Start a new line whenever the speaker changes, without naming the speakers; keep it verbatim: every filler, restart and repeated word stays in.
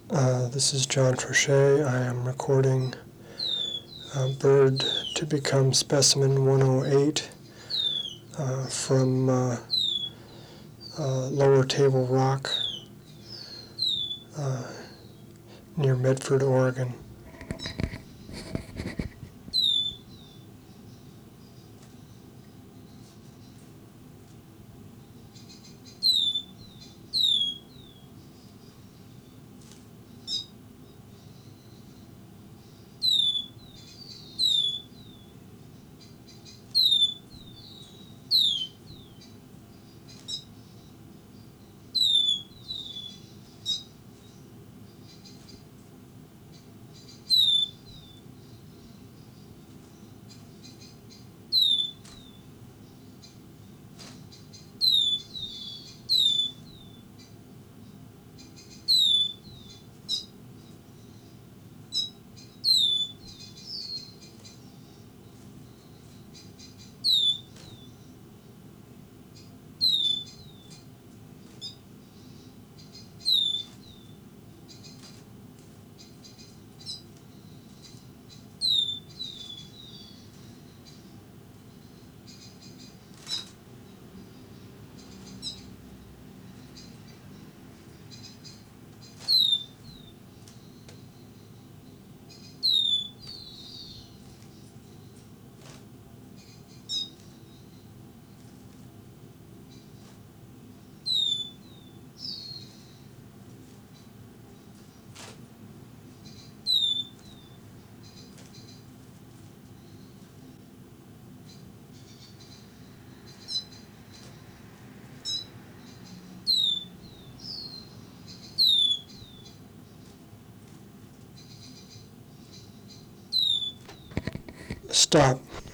Uh, this is John Trochet. I am recording uh, Bird to Become Specimen one oh eight uh, from uh, uh, Lower Table Rock uh, near Medford, Oregon. Stop.